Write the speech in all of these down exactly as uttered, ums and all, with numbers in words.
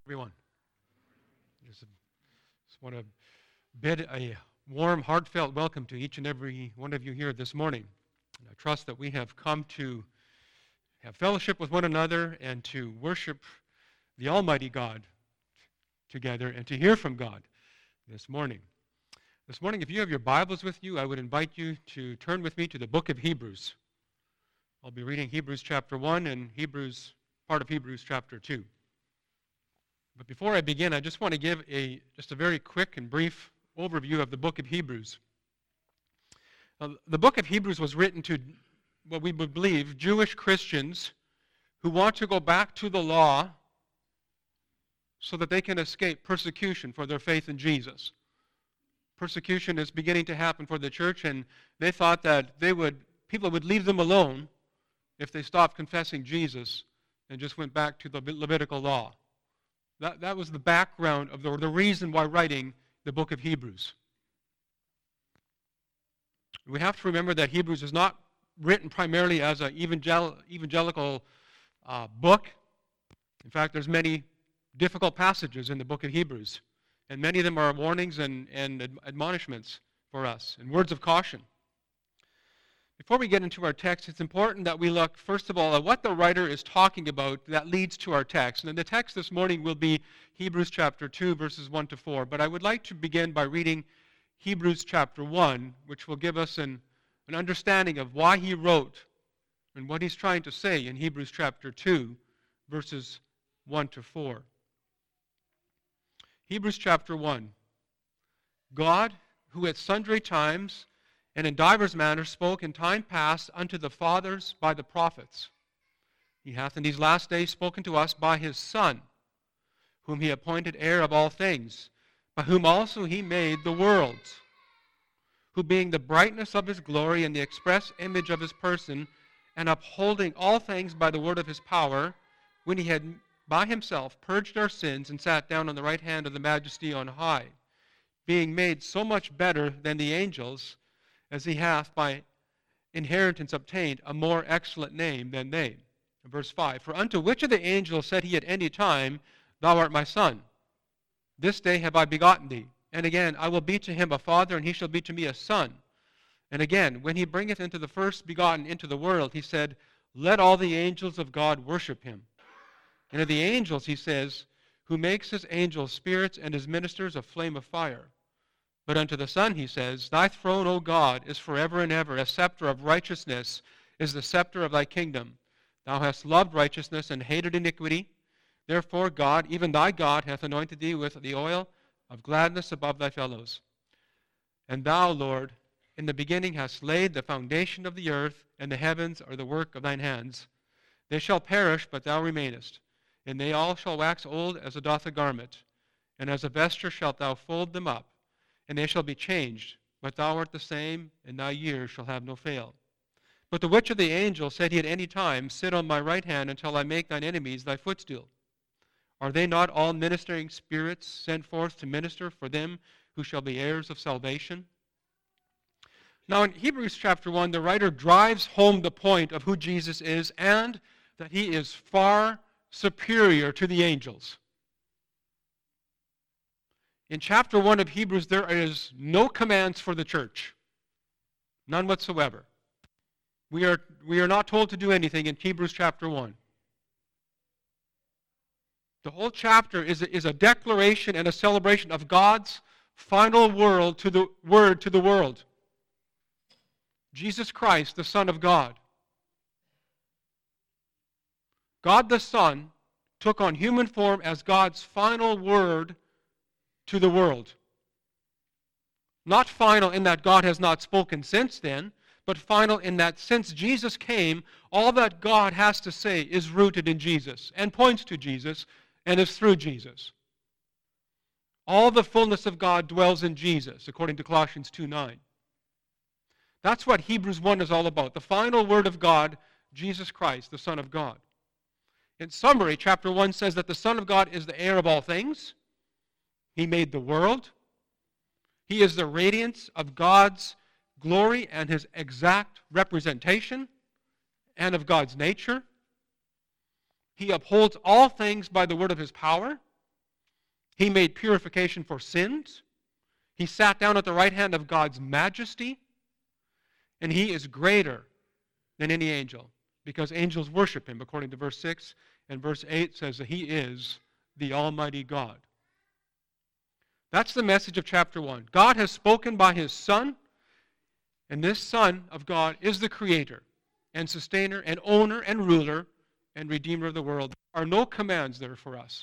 Everyone. Just, just want to bid a warm, heartfelt welcome to each and every one of you here this morning. And I trust that we have come to have fellowship with one another and to worship the Almighty God together and to hear from God this morning. This morning, if you have your Bibles with you, I would invite you to turn with me to the book of Hebrews. I'll be reading Hebrews chapter one and Hebrews, part of Hebrews chapter two. But before I begin, I just want to give a just a very quick and brief overview of the book of Hebrews. Uh, the book of Hebrews was written to what we would believe Jewish Christians who want to go back to the law so that they can escape persecution for their faith in Jesus. Persecution is beginning to happen for the church, and they thought that they would people would leave them alone if they stopped confessing Jesus and just went back to the Levitical law. That, that was the background of the, or the reason why writing the book of Hebrews. We have to remember that Hebrews is not written primarily as an evangel- evangelical uh, book. In fact, there's many difficult passages in the book of Hebrews, and many of them are warnings and, and ad- admonishments for us, and words of caution. Before we get into our text, it's important that we look, first of all, at what the writer is talking about that leads to our text. And the text this morning will be Hebrews chapter two, verses one to four. But I would like to begin by reading Hebrews chapter one, which will give us an, an understanding of why he wrote and what he's trying to say in Hebrews chapter two, verses one to four. Hebrews chapter one. God, who at sundry times and in divers manners spoke in time past unto the fathers by the prophets, he hath in these last days spoken to us by his Son, whom he appointed heir of all things, by whom also he made the worlds, who being the brightness of his glory and the express image of his person, and upholding all things by the word of his power, when he had by himself purged our sins and sat down on the right hand of the majesty on high, being made so much better than the angels, as he hath by inheritance obtained a more excellent name than they. Verse five, for unto which of the angels said he at any time, Thou art my son, this day have I begotten thee. And again, I will be to him a father, and he shall be to me a son. And again, when he bringeth into the first begotten into the world, he said, Let all the angels of God worship him. And of the angels, he says, who makes his angels spirits and his ministers a flame of fire. But unto the Son he says, Thy throne, O God, is forever and ever. A scepter of righteousness is the scepter of thy kingdom. Thou hast loved righteousness and hated iniquity. Therefore God, even thy God, hath anointed thee with the oil of gladness above thy fellows. And thou, Lord, in the beginning hast laid the foundation of the earth, and the heavens are the work of thine hands. They shall perish, but thou remainest. And they all shall wax old as a doth a garment. And as a vesture shalt thou fold them up. And they shall be changed, but thou art the same, and thy years shall have no fail. But the which of the angels said he at any time, Sit on my right hand until I make thine enemies thy footstool? Are they not all ministering spirits sent forth to minister for them who shall be heirs of salvation? Now in Hebrews chapter one, the writer drives home the point of who Jesus is and that he is far superior to the angels. In chapter one of Hebrews, there is no commands for the church. None whatsoever. We are, we are not told to do anything in Hebrews chapter one. The whole chapter is a, is a declaration and a celebration of God's final word to the word to the world. Jesus Christ, the Son of God. God the Son took on human form as God's final word to the world. Not final in that God has not spoken since then, but final in that since Jesus came, all that God has to say is rooted in Jesus and points to Jesus and is through Jesus. All the fullness of God dwells in Jesus, according to Colossians two nine. That's what Hebrews one is all about. The final word of God, Jesus Christ, the Son of God. In summary, chapter one says that the Son of God is the heir of all things. He made the world. He is the radiance of God's glory and his exact representation and of God's nature. He upholds all things by the word of his power. He made purification for sins. He sat down at the right hand of God's majesty. And he is greater than any angel, because angels worship him, according to verse six. And verse eight says that he is the Almighty God. That's the message of chapter one. God has spoken by his Son, and this Son of God is the Creator and Sustainer and Owner and Ruler and Redeemer of the world. There are no commands there for us.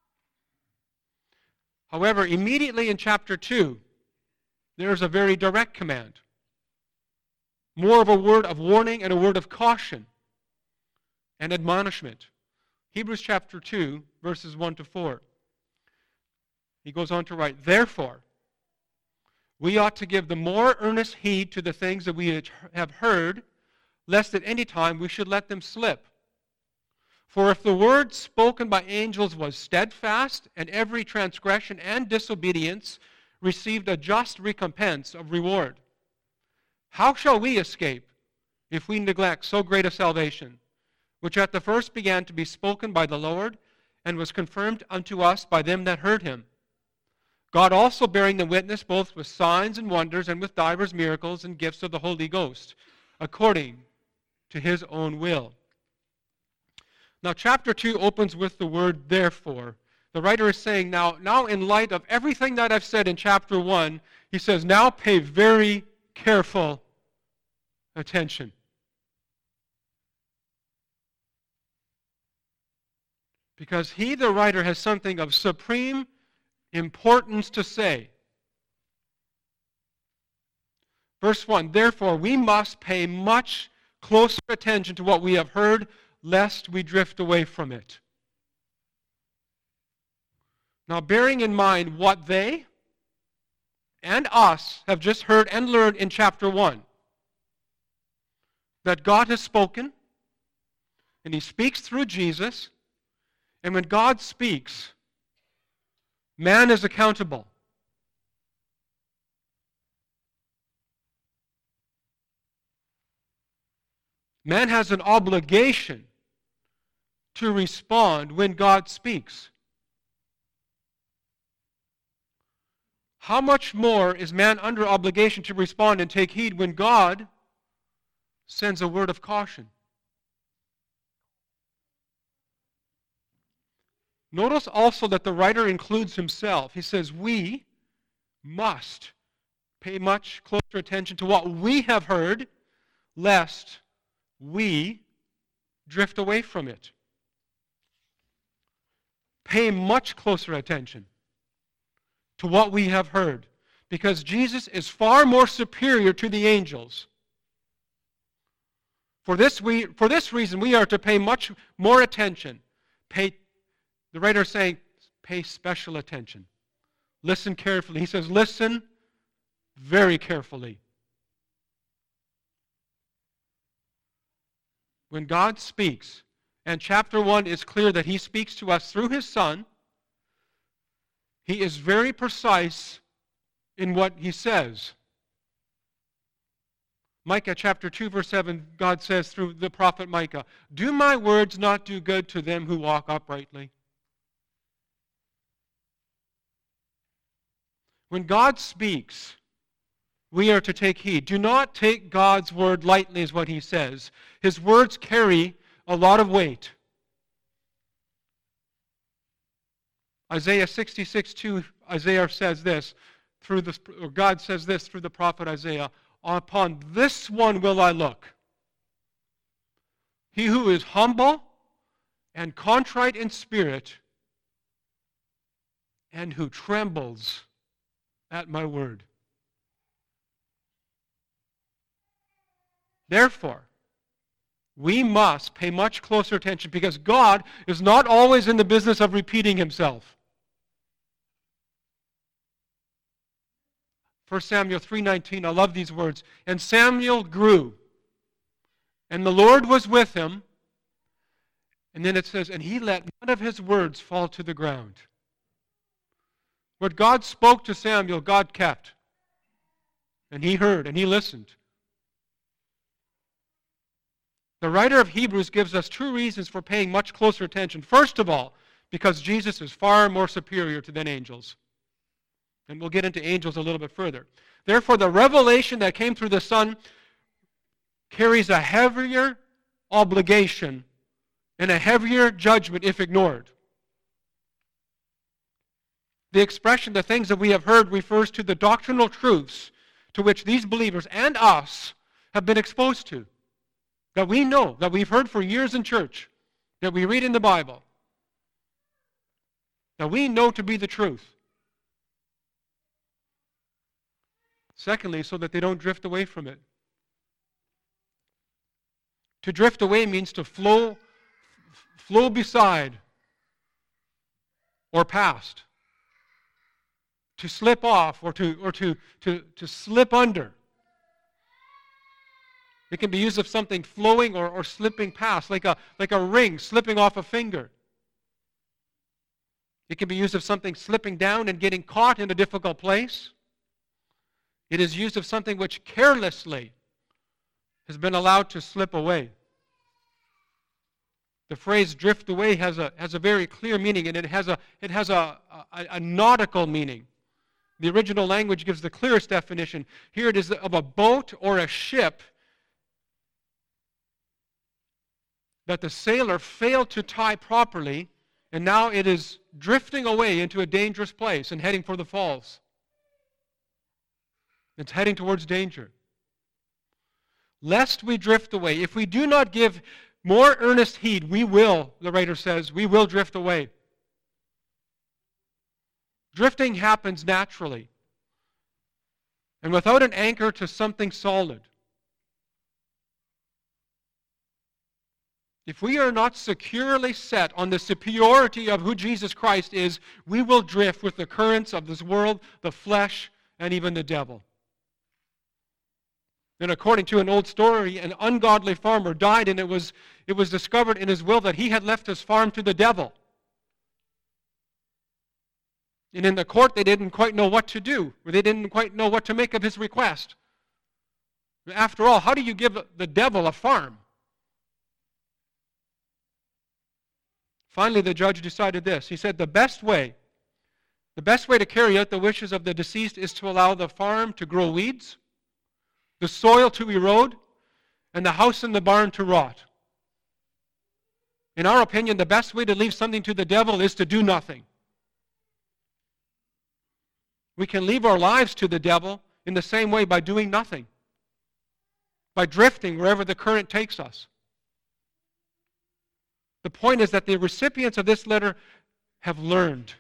However, immediately in chapter two, there is a very direct command. More of a word of warning and a word of caution and admonishment. Hebrews chapter two, verses one to four. He goes on to write, "Therefore, we ought to give the more earnest heed to the things that we have heard, lest at any time we should let them slip. For if the word spoken by angels was steadfast, and every transgression and disobedience received a just recompense of reward, how shall we escape if we neglect so great a salvation, which at the first began to be spoken by the Lord, and was confirmed unto us by them that heard him? God also bearing them witness both with signs and wonders, and with divers miracles and gifts of the Holy Ghost, according to his own will." Now chapter two opens with the word "therefore." The writer is saying now, now in light of everything that I've said in chapter one, he says, now pay very careful attention. Because he, the writer, has something of supreme importance to say. Verse one, "Therefore we must pay much closer attention to what we have heard, lest we drift away from it." Now, bearing in mind what they and us have just heard and learned in chapter one, that God has spoken, and he speaks through Jesus, and when God speaks, man is accountable. Man has an obligation to respond when God speaks. How much more is man under obligation to respond and take heed when God sends a word of caution? Notice also that the writer includes himself. He says, we must pay much closer attention to what we have heard, lest we drift away from it. Pay much closer attention to what we have heard, because Jesus is far more superior to the angels. For this, we, for this reason, we are to pay much more attention. Pay The writer is saying, pay special attention. Listen carefully. He says, listen very carefully. When God speaks, and chapter one is clear that he speaks to us through his Son, he is very precise in what he says. Micah chapter two, verse seven, God says through the prophet Micah, "Do my words not do good to them who walk uprightly?" When God speaks, we are to take heed. Do not take God's word lightly, is what he says. His words carry a lot of weight. Isaiah sixty-six two, Isaiah says this, through the, or God says this through the prophet Isaiah, "Upon this one will I look. He who is humble and contrite in spirit, and who trembles at my word." Therefore, we must pay much closer attention, because God is not always in the business of repeating himself. First Samuel three nineteen, I love these words. "And Samuel grew, and the Lord was with him." And then it says, "And he let none of his words fall to the ground." What God spoke to Samuel, God kept. And he heard, and he listened. The writer of Hebrews gives us two reasons for paying much closer attention. First of all, because Jesus is far more superior to than angels. And we'll get into angels a little bit further. Therefore, the revelation that came through the Son carries a heavier obligation and a heavier judgment if ignored. The expression, the things that we have heard, refers to the doctrinal truths to which these believers and us have been exposed to, that we know, that we've heard for years in church, that we read in the Bible, that we know to be the truth. Secondly, so that they don't drift away from it. To drift away means to flow, flow beside or past. To slip off or to or to, to, to slip under. It can be used of something flowing or, or slipping past, like a, like a ring slipping off a finger. It can be used of something slipping down and getting caught in a difficult place. It is used of something which carelessly has been allowed to slip away. The phrase drift away has a, has a very clear meaning, and it has a, it has a, a, a nautical meaning. The original language gives the clearest definition. Here it is of a boat or a ship that the sailor failed to tie properly, and now it is drifting away into a dangerous place and heading for the falls. It's heading towards danger. Lest we drift away, if we do not give more earnest heed, we will, the writer says, we will drift away. Drifting happens naturally and without an anchor to something solid. If we are not securely set on the superiority of who Jesus Christ is, we will drift with the currents of this world, the flesh, and even the devil. And according to an old story, an ungodly farmer died, and it was, it was discovered in his will that he had left his farm to the devil. And in the court, they didn't quite know what to do, or they didn't quite know what to make of his request. After all, how do you give the devil a farm? Finally, the judge decided this. He said the best way, the best way to carry out the wishes of the deceased is to allow the farm to grow weeds, the soil to erode, and the house and the barn to rot. In our opinion, the best way to leave something to the devil is to do nothing. We can leave our lives to the devil in the same way by doing nothing, by drifting wherever the current takes us. The point is that the recipients of this letter have learned.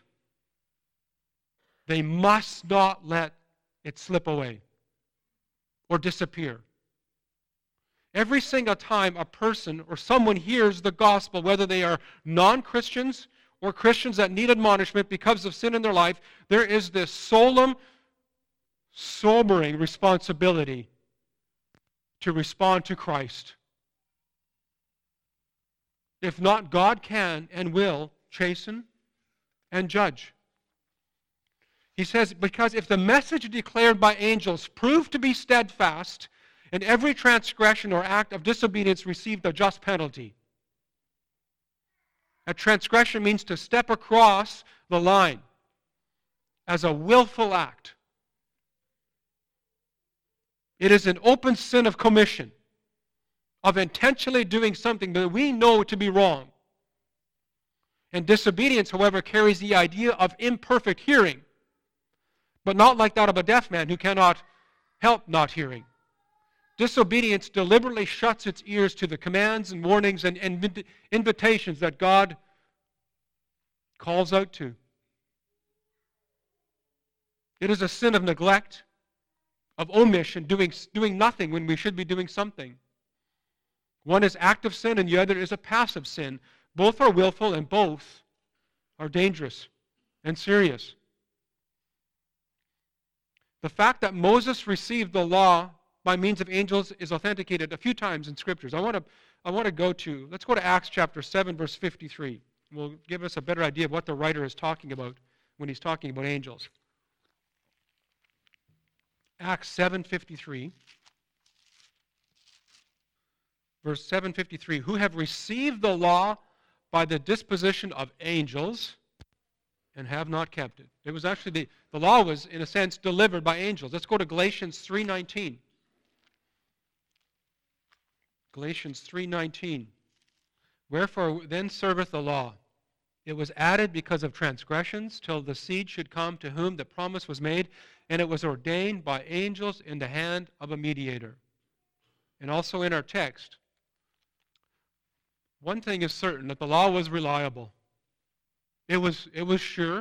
They must not let it slip away or disappear. Every single time a person or someone hears the gospel, whether they are non-Christians or Christians that need admonishment because of sin in their life, there is this solemn, sobering responsibility to respond to Christ. If not, God can and will chasten and judge. He says, because if the message declared by angels proved to be steadfast, and every transgression or act of disobedience received a just penalty. A transgression means to step across the line as a willful act. It is an open sin of commission, of intentionally doing something that we know to be wrong. And disobedience, however, carries the idea of imperfect hearing, but not like that of a deaf man who cannot help not hearing. Disobedience deliberately shuts its ears to the commands and warnings and, and invitations that God calls out to. It is a sin of neglect, of omission, doing, doing nothing when we should be doing something. One is active sin and the other is a passive sin. Both are willful and both are dangerous and serious. The fact that Moses received the law by means of angels is authenticated a few times in Scriptures. I want to I want to go to, let's go to Acts chapter seven, verse fifty-three. It will give us a better idea of what the writer is talking about when he's talking about angels. Acts seven fifty-three. Verse seven fifty-three, who have received the law by the disposition of angels and have not kept it. It was actually, the, the law was, in a sense, delivered by angels. Let's go to Galatians three nineteen. Galatians three nineteen. Wherefore then serveth the law? It was added because of transgressions, till the seed should come to whom the promise was made, and it was ordained by angels in the hand of a mediator. And also in our text, one thing is certain, that the law was reliable. It was, it was sure.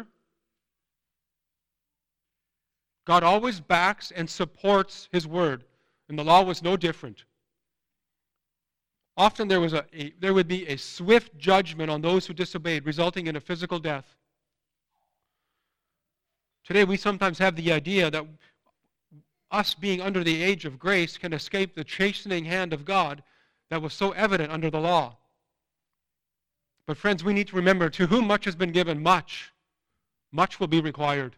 God always backs and supports His word, and the law was no different. Often there was a, a there would be a swift judgment on those who disobeyed, resulting in a physical death. Today we sometimes have the idea that us being under the age of grace can escape the chastening hand of God that was so evident under the law. But friends, we need to remember, to whom much has been given, much, much will be required.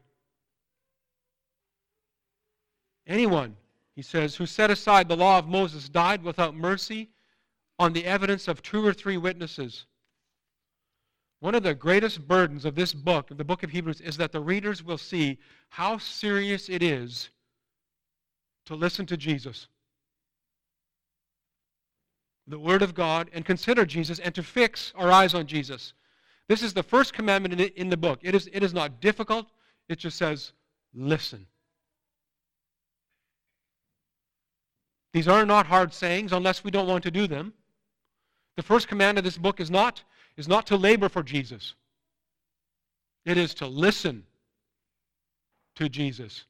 Anyone, he says, who set aside the law of Moses died without mercy on the evidence of two or three witnesses. One of the greatest burdens of this book, of the book of Hebrews, is that the readers will see how serious it is to listen to Jesus, the Word of God, and consider Jesus, and to fix our eyes on Jesus. This is the first commandment in the book. It is, it is not difficult. It just says, listen. These are not hard sayings unless we don't want to do them. The first command of this book is not, is not to labor for Jesus. It is to listen to Jesus.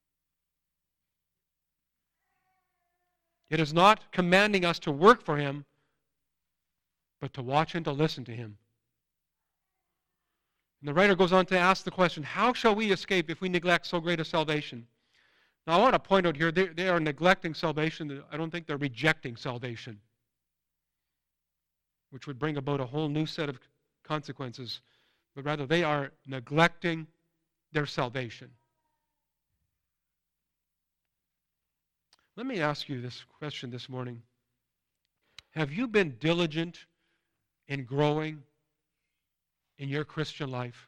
It is not commanding us to work for Him, but to watch and to listen to Him. And the writer goes on to ask the question, how shall we escape if we neglect so great a salvation? Now I want to point out here, they, they are neglecting salvation. I don't think they're rejecting salvation, which would bring about a whole new set of consequences, but rather they are neglecting their salvation. Let me ask you this question this morning. Have you been diligent in growing in your Christian life?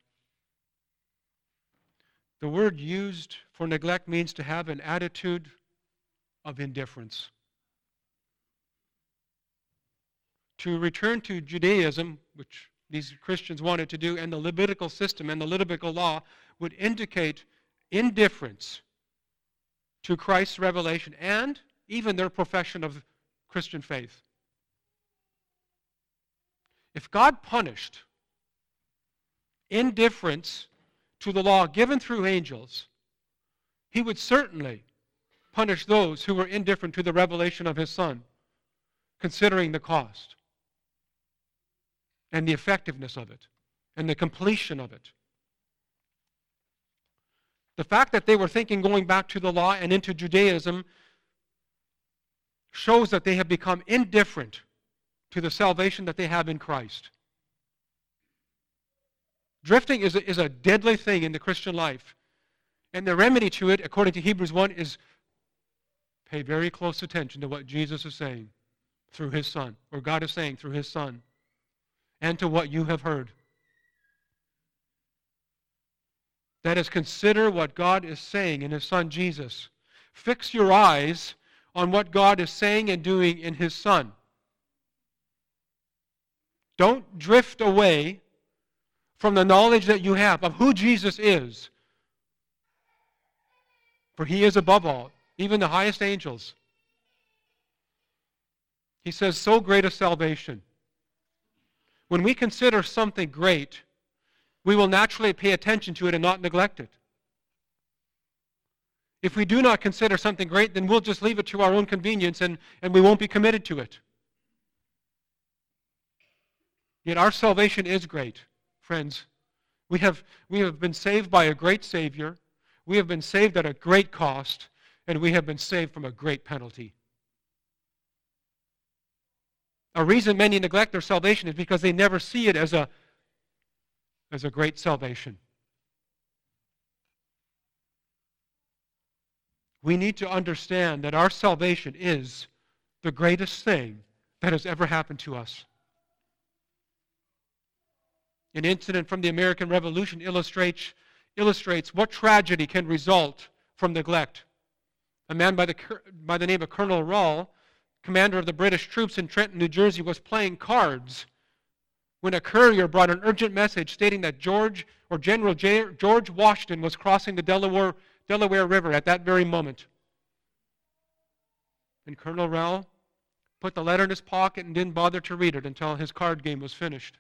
The word used for neglect means to have an attitude of indifference. To return to Judaism, which these Christians wanted to do, and the Levitical system and the Levitical law would indicate indifference to Christ's revelation and even their profession of Christian faith. If God punished indifference to the law given through angels, He would certainly punish those who were indifferent to the revelation of His Son, considering the cost and the effectiveness of it and the completion of it. The fact that they were thinking going back to the law and into Judaism shows that they have become indifferent to the salvation that they have in Christ. Drifting is a, is a deadly thing in the Christian life. And the remedy to it, according to Hebrews one, is pay very close attention to what Jesus is saying through His Son, or God is saying through His Son, and to what you have heard. That is, consider what God is saying in His Son Jesus. Fix your eyes on what God is saying and doing in His Son. Don't drift away from the knowledge that you have of who Jesus is. For He is above all, even the highest angels. He says, so great a salvation. When we consider something great, we will naturally pay attention to it and not neglect it. If we do not consider something great, then we'll just leave it to our own convenience and, and we won't be committed to it. Yet our salvation is great, friends. We have, we have been saved by a great Savior. We have been saved at a great cost, and we have been saved from a great penalty. A reason many neglect their salvation is because they never see it as a as a great salvation. We need to understand that our salvation is the greatest thing that has ever happened to us. An incident from the American Revolution illustrates, illustrates what tragedy can result from neglect. A man by the, by the name of Colonel Rall, commander of the British troops in Trenton, New Jersey, was playing cards when a courier brought an urgent message stating that George or General J, George Washington was crossing the Delaware, Delaware River at that very moment. And Colonel Rall put the letter in his pocket and didn't bother to read it until his card game was finished.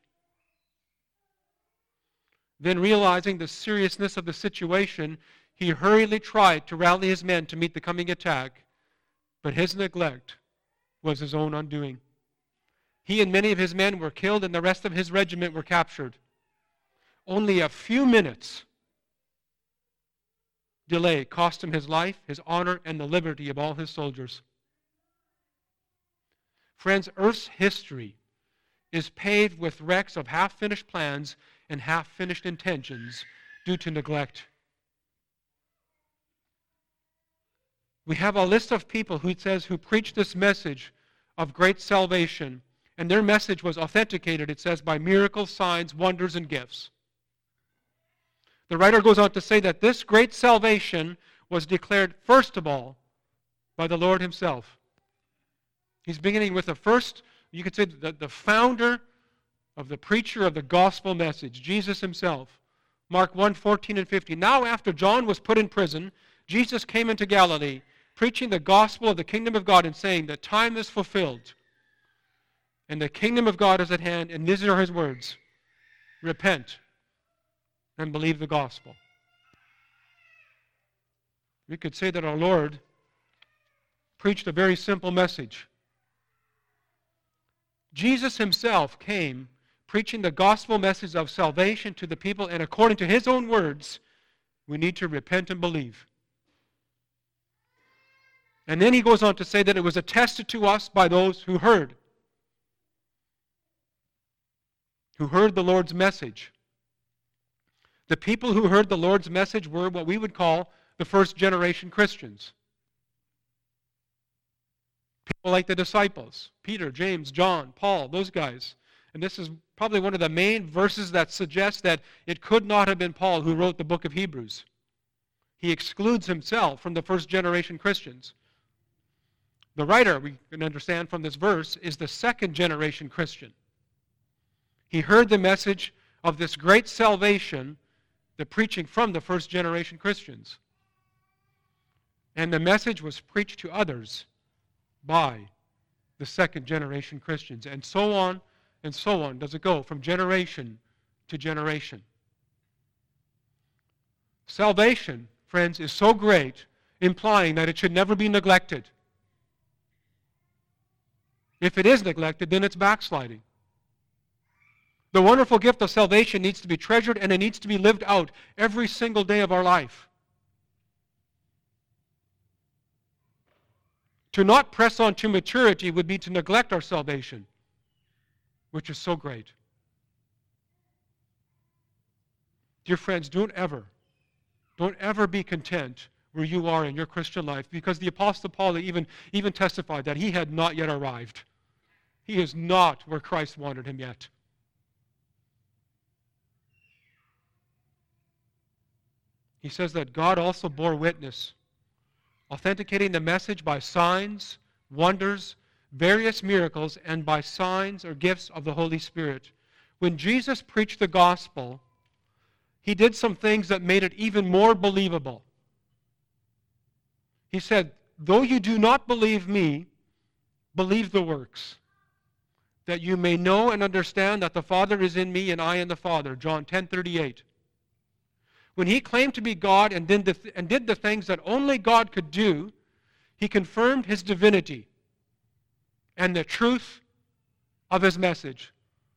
Then, realizing the seriousness of the situation, he hurriedly tried to rally his men to meet the coming attack, but his neglect was his own undoing. He and many of his men were killed, and the rest of his regiment were captured. Only a few minutes delay cost him his life, his honor, and the liberty of all his soldiers. Friends, Earth's history is paved with wrecks of half-finished plans and half-finished intentions due to neglect. We have a list of people who it says who preached this message of great salvation, and their message was authenticated, it says, by miracles, signs, wonders, and gifts. The writer goes on to say that this great salvation was declared first of all by the Lord himself. He's beginning with the first, you could say, the, the founder of the preacher of the gospel message, Jesus himself. Mark one, fourteen and fifteen. Now after John was put in prison, Jesus came into Galilee, preaching the gospel of the kingdom of God and saying, the time is fulfilled, and the kingdom of God is at hand, and these are his words, repent and believe the gospel. We could say that our Lord preached a very simple message. Jesus himself came preaching the gospel message of salvation to the people, and according to his own words, we need to repent and believe. And then he goes on to say that it was attested to us by those who heard, who heard the Lord's message. The people who heard the Lord's message were what we would call the first generation Christians. People like the disciples, Peter, James, John, Paul, those guys. And this is probably one of the main verses that suggests that it could not have been Paul who wrote the book of Hebrews. He excludes himself from the first generation Christians. The writer, we can understand from this verse, is the second generation Christian. He heard the message of this great salvation, the preaching from the first generation Christians. And the message was preached to others by the second generation Christians. And so on and so on does it go from generation to generation. Salvation, friends, is so great, implying that it should never be neglected. If it is neglected, then it's backsliding. The wonderful gift of salvation needs to be treasured, and it needs to be lived out every single day of our life. To not press on to maturity would be to neglect our salvation, which is so great. Dear friends, don't ever, don't ever be content where you are in your Christian life, because the Apostle Paul even, even testified that he had not yet arrived. He is not where Christ wanted him yet. He says that God also bore witness, authenticating the message by signs, wonders, various miracles, and by signs or gifts of the Holy Spirit. When Jesus preached the gospel, he did some things that made it even more believable. He said, though you do not believe me, believe the works, that you may know and understand that the Father is in me and I in the Father. John ten thirty-eight. When he claimed to be God and did, the th- and did the things that only God could do, he confirmed his divinity and the truth of his message.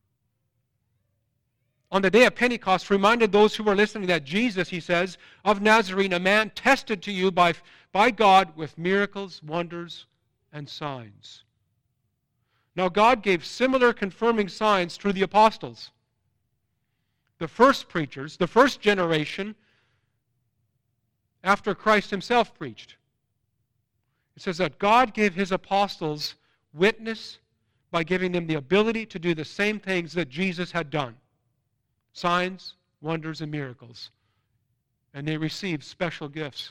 On the day of Pentecost, reminded those who were listening that Jesus, he says, of Nazarene, a man tested to you by, by God with miracles, wonders, and signs. Now God gave similar confirming signs through the apostles. The first preachers, the first generation, after Christ himself preached. It says that God gave his apostles witness by giving them the ability to do the same things that Jesus had done. signs, wonders, and miracles. And they received special gifts.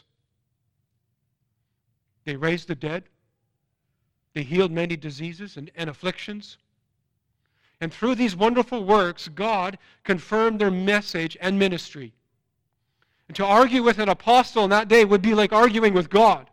They raised the dead. They healed many diseases and, and afflictions. And through these wonderful works, God confirmed their message and ministry. And to argue with an apostle in that day would be like arguing with God.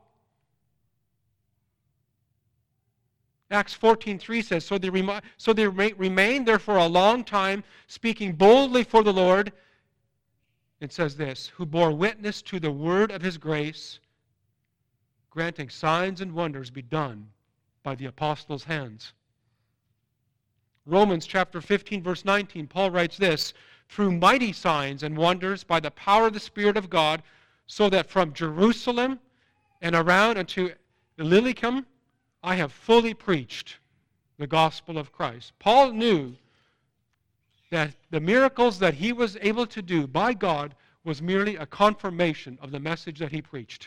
Acts fourteen three says, So they, remi- so they re- remained there for a long time, speaking boldly for the Lord. It says this, who bore witness to the word of his grace, granting signs and wonders be done by the apostles' hands. Romans chapter fifteen, verse nineteen, Paul writes this, through mighty signs and wonders by the power of the Spirit of God, so that from Jerusalem and around unto Illyricum I have fully preached the gospel of Christ. Paul knew that the miracles that he was able to do by God was merely a confirmation of the message that he preached.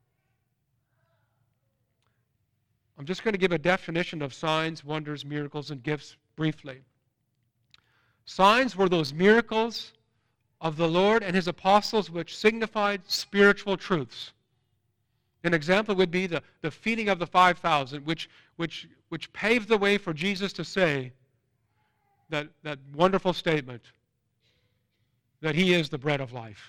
I'm just going to give a definition of signs, wonders, miracles, and gifts briefly. Signs were those miracles of the Lord and his apostles which signified spiritual truths. An example would be the, the feeding of the five thousand, which, which, which paved the way for Jesus to say that, that wonderful statement that he is the bread of life.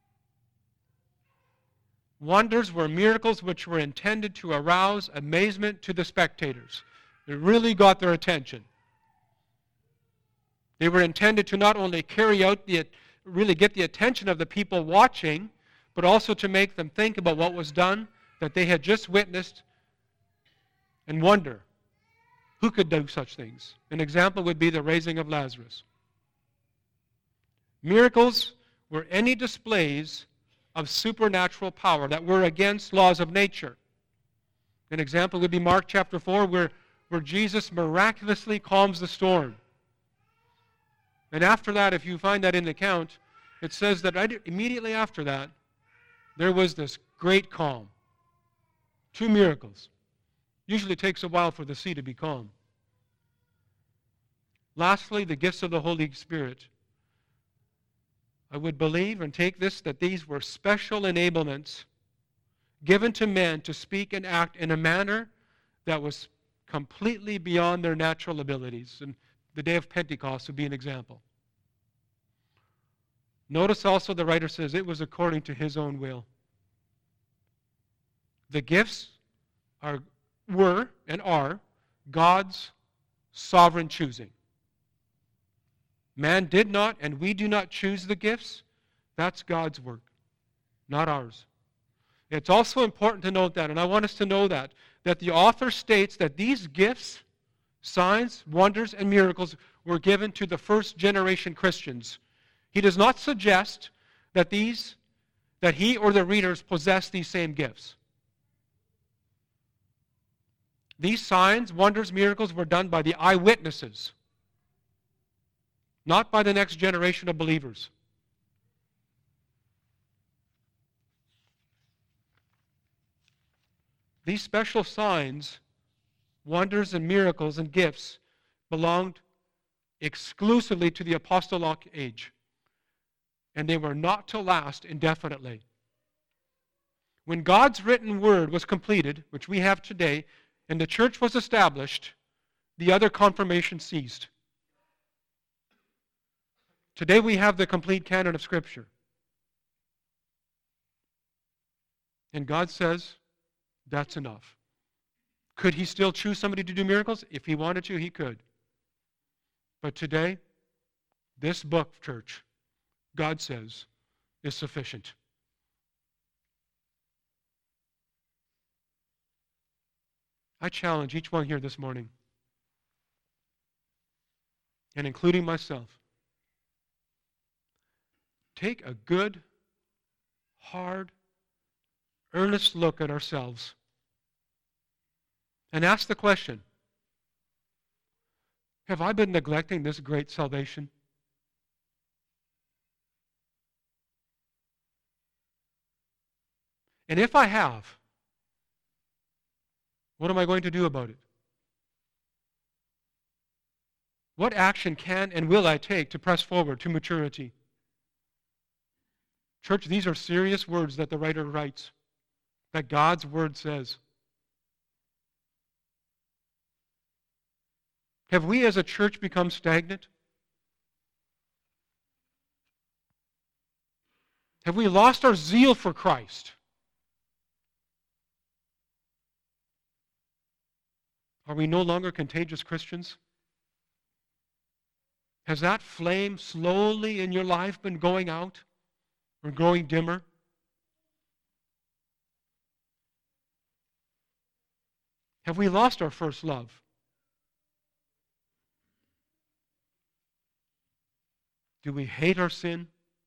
Wonders were miracles which were intended to arouse amazement to the spectators. It really got their attention. They were intended to not only carry out the, really get the attention of the people watching, but also to make them think about what was done that they had just witnessed and wonder, who could do such things? An example would be the raising of Lazarus. Miracles were any displays of supernatural power that were against laws of nature. An example would be Mark chapter four, where, where Jesus miraculously calms the storm. And after that, if you find that in the account, it says that right immediately after that, there was this great calm. Two miracles. Usually it takes a while for the sea to be calm. Lastly, the gifts of the Holy Spirit. I would believe and take this that these were special enablements given to men to speak and act in a manner that was completely beyond their natural abilities. And the day of Pentecost would be an example. Notice also the writer says it was according to his own will. The gifts are, were and are God's sovereign choosing. Man did not, and we do not choose the gifts. That's God's work, not ours. It's also important to note that, and I want us to know that, that the author states that these gifts, signs, wonders, and miracles were given to the first generation Christians. He does not suggest that these, that he or the readers possess these same gifts. These signs, wonders, miracles were done by the eyewitnesses, not by the next generation of believers. These special signs, wonders, and miracles and gifts belonged exclusively to the apostolic age, and they were not to last indefinitely. When God's written word was completed, which we have today, and the church was established, the other confirmation ceased. Today we have the complete canon of Scripture. And God says, that's enough. Could he still choose somebody to do miracles? If he wanted to, he could. But today, this book, church, God says, is sufficient. I challenge each one here this morning, and including myself, take a good, hard, earnest look at ourselves and ask the question, have I been neglecting this great salvation? And if I have, what am I going to do about it? What action can and will I take to press forward to maturity? Church, these are serious words that the writer writes, that God's Word says. Have we as a church become stagnant? Have we lost our zeal for Christ? Are we no longer contagious Christians? Has that flame slowly in your life been going out or growing dimmer? Have we lost our first love? Do we hate our sin?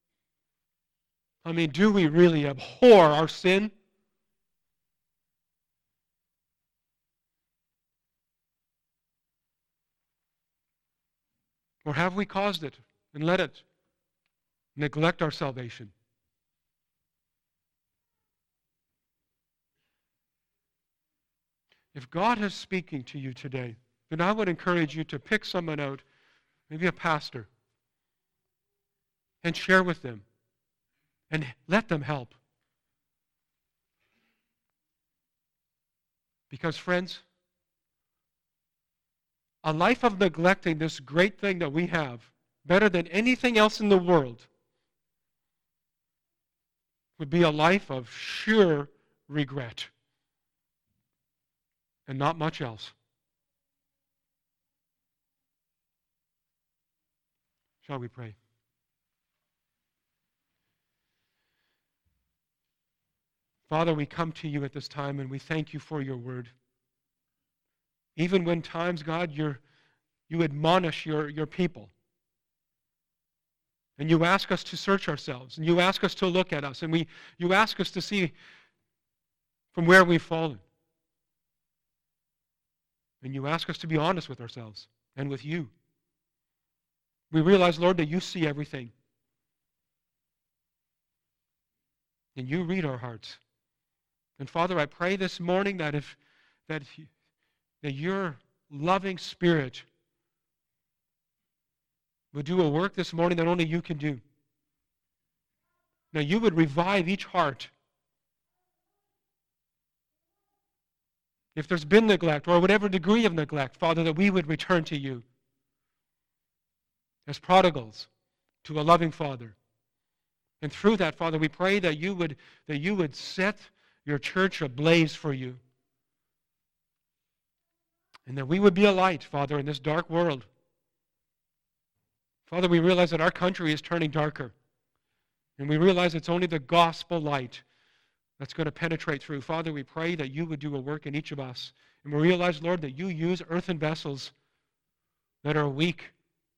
I mean, do we really abhor our sin? Or have we caused it and let it neglect our salvation? If God is speaking to you today, then I would encourage you to pick someone out, maybe a pastor, and share with them and let them help. Because, friends, a life of neglecting this great thing that we have, better than anything else in the world, would be a life of sure regret and not much else. Shall we pray? Father, we come to you at this time and we thank you for your word. Even when times, God, you're, you admonish your, your people. And you ask us to search ourselves. And you ask us to look at us. And we, you ask us to see from where we've fallen. And you ask us to be honest with ourselves and with you. We realize, Lord, that you see everything. And you read our hearts. And Father, I pray this morning that if that, that your loving Spirit would do a work this morning that only you can do. Now you would revive each heart. If there's been neglect, or whatever degree of neglect, Father, that we would return to you as prodigals to a loving Father. And through that, Father, we pray that you would, that you would set your church ablaze for you. And that we would be a light, Father, in this dark world. Father, we realize that our country is turning darker. And we realize it's only the gospel light that's going to penetrate through. Father, we pray that you would do a work in each of us. And we realize, Lord, that you use earthen vessels that are weak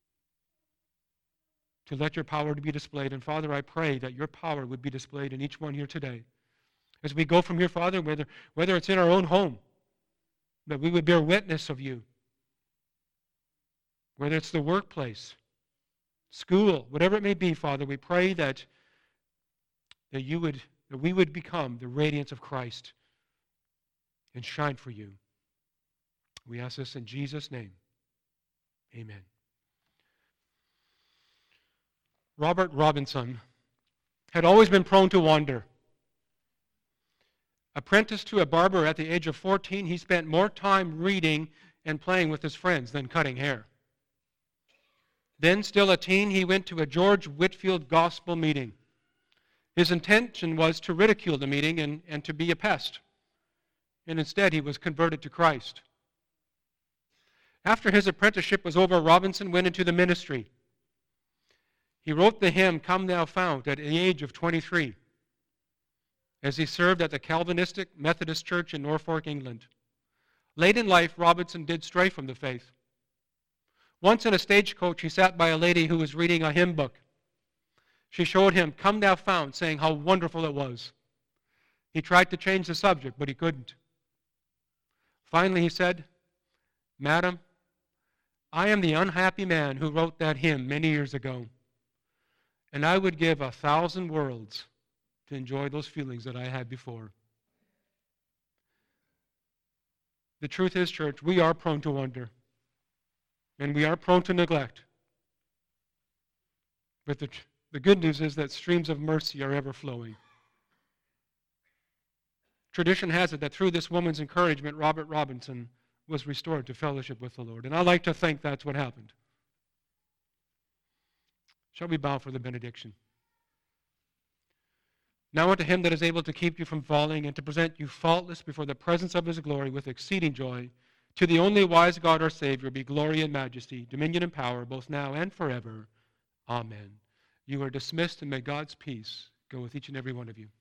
to let your power to be displayed. And Father, I pray that your power would be displayed in each one here today. As we go from here, Father, whether, whether it's in our own home, that we would bear witness of you. Whether it's the workplace, school, whatever it may be, Father, we pray that, that you would, that we would become the radiance of Christ and shine for you. We ask this in Jesus' name. Amen. Robert Robinson had always been prone to wander. Apprenticed to a barber at the age of fourteen, he spent more time reading and playing with his friends than cutting hair. Then, still a teen, he went to a George Whitefield gospel meeting. His intention was to ridicule the meeting and, and to be a pest. And instead, he was converted to Christ. After his apprenticeship was over, Robinson went into the ministry. He wrote the hymn, Come Thou Fount, at the age of twenty-three, as he served at the Calvinistic Methodist Church in Norfolk, England. Late in life, Robinson did stray from the faith. Once in a stagecoach, he sat by a lady who was reading a hymn book. She showed him, Come Thou Fount, saying how wonderful it was. He tried to change the subject, but he couldn't. Finally, he said, Madam, I am the unhappy man who wrote that hymn many years ago, and I would give a thousand worlds to enjoy those feelings that I had before. The truth is, church, we are prone to wander. And we are prone to neglect. But the, the good news is that streams of mercy are ever flowing. Tradition has it that through this woman's encouragement, Robert Robinson was restored to fellowship with the Lord. And I like to think that's what happened. Shall we bow for the benediction? Now unto him that is able to keep you from falling and to present you faultless before the presence of his glory with exceeding joy, to the only wise God our Savior be glory and majesty, dominion and power, both now and forever. Amen. You are dismissed, and may God's peace go with each and every one of you.